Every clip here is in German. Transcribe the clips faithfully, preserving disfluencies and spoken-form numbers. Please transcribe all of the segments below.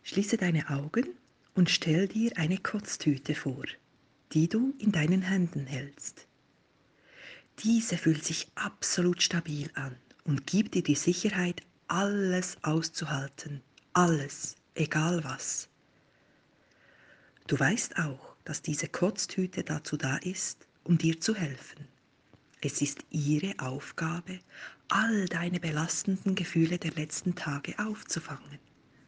Schließe deine Augen und stell dir eine Kotztüte vor, die du in deinen Händen hältst. Diese fühlt sich absolut stabil an und gibt dir die Sicherheit, alles auszuhalten, alles, egal was. Du weißt auch, dass diese Kotztüte dazu da ist, um dir zu helfen. Es ist ihre Aufgabe, all deine belastenden Gefühle der letzten Tage aufzufangen.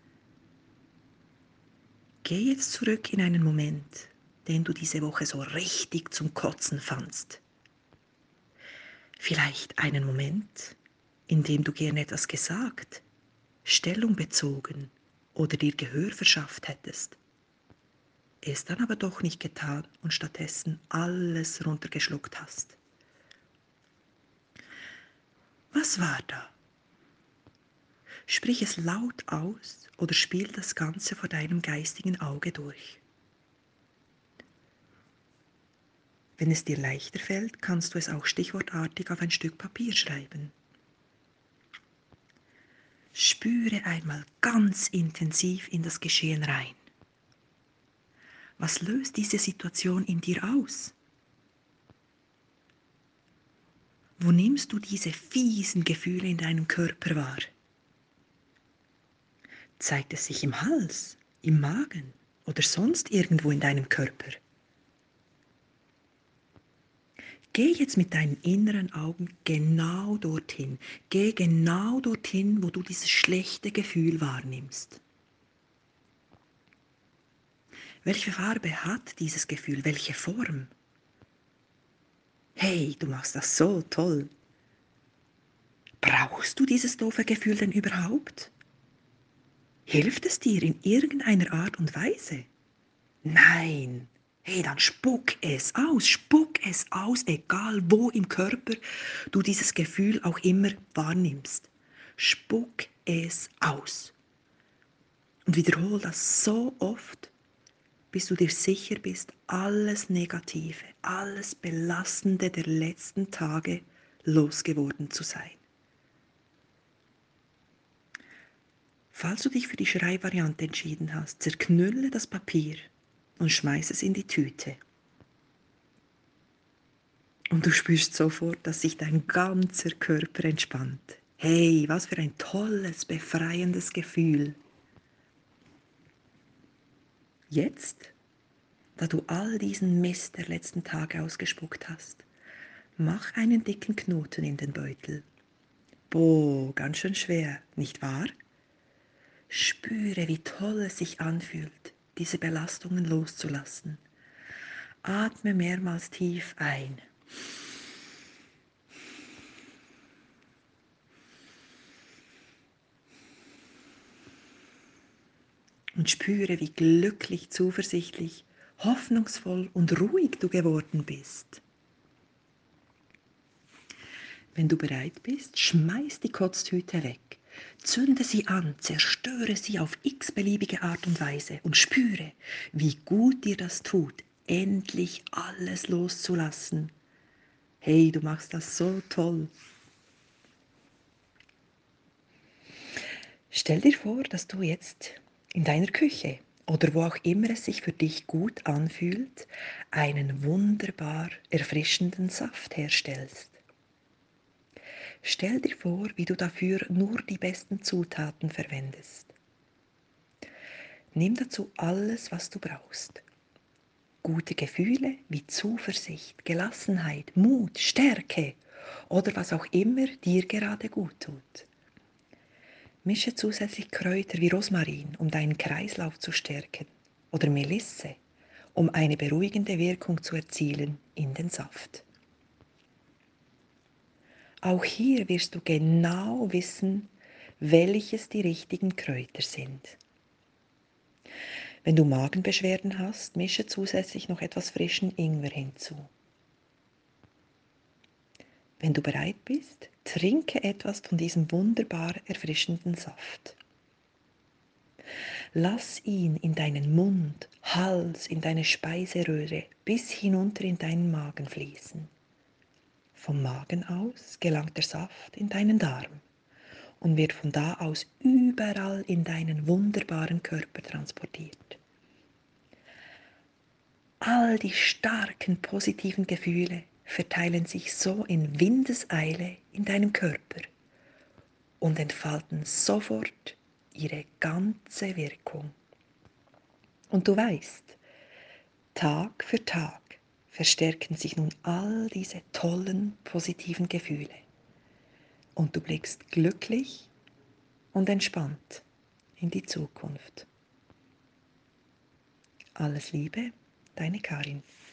Geh jetzt zurück in einen Moment, den du diese Woche so richtig zum Kotzen fandst. Vielleicht einen Moment, in dem du gern etwas gesagt, Stellung bezogen oder dir Gehör verschafft hättest, es dann aber doch nicht getan und stattdessen alles runtergeschluckt hast. Was war da? Sprich es laut aus oder spiel das Ganze vor deinem geistigen Auge durch. Wenn es dir leichter fällt, kannst du es auch stichwortartig auf ein Stück Papier schreiben. Spüre einmal ganz intensiv in das Geschehen rein. Was löst diese Situation in dir aus? Wo nimmst du diese fiesen Gefühle in deinem Körper wahr? Zeigt es sich im Hals, im Magen oder sonst irgendwo in deinem Körper? Geh jetzt mit deinen inneren Augen genau dorthin. Geh genau dorthin, wo du dieses schlechte Gefühl wahrnimmst. Welche Farbe hat dieses Gefühl? Welche Form? Hey, du machst das so toll. Brauchst du dieses doofe Gefühl denn überhaupt? Hilft es dir in irgendeiner Art und Weise? Nein. Hey, dann spuck es aus, spuck es aus, egal wo im Körper du dieses Gefühl auch immer wahrnimmst. Spuck es aus. Und wiederhol das so oft, bis du dir sicher bist, alles Negative, alles Belastende der letzten Tage losgeworden zu sein. Falls du dich für die Schreibvariante entschieden hast, zerknülle das Papier und schmeiß es in die Tüte. Und du spürst sofort, dass sich dein ganzer Körper entspannt. Hey, was für ein tolles, befreiendes Gefühl. Jetzt, da du all diesen Mist der letzten Tage ausgespuckt hast, mach einen dicken Knoten in den Beutel. Boah, ganz schön schwer, nicht wahr? Spüre, wie toll es sich anfühlt, diese Belastungen loszulassen. Atme mehrmals tief ein. Und spüre, wie glücklich, zuversichtlich, hoffnungsvoll und ruhig du geworden bist. Wenn du bereit bist, schmeiß die Kotztüte weg. Zünde sie an, zerstöre sie auf x-beliebige Art und Weise und spüre, wie gut dir das tut, endlich alles loszulassen. Hey, du machst das so toll. Stell dir vor, dass du jetzt in deiner Küche oder wo auch immer es sich für dich gut anfühlt, einen wunderbar erfrischenden Saft herstellst. Stell dir vor, wie du dafür nur die besten Zutaten verwendest. Nimm dazu alles, was du brauchst. Gute Gefühle wie Zuversicht, Gelassenheit, Mut, Stärke oder was auch immer dir gerade gut tut. Mische zusätzlich Kräuter wie Rosmarin, um deinen Kreislauf zu stärken, oder Melisse, um eine beruhigende Wirkung zu erzielen, in den Saft. Auch hier wirst du genau wissen, welches die richtigen Kräuter sind. Wenn du Magenbeschwerden hast, mische zusätzlich noch etwas frischen Ingwer hinzu. Wenn du bereit bist, trinke etwas von diesem wunderbar erfrischenden Saft. Lass ihn in deinen Mund, Hals, in deine Speiseröhre bis hinunter in deinen Magen fließen. Vom Magen aus gelangt der Saft in deinen Darm und wird von da aus überall in deinen wunderbaren Körper transportiert. All die starken positiven Gefühle verteilen sich so in Windeseile in deinem Körper und entfalten sofort ihre ganze Wirkung. Und du weißt, Tag für Tag verstärken sich nun all diese tollen positiven Gefühle und du blickst glücklich und entspannt in die Zukunft. Alles Liebe, deine Karin.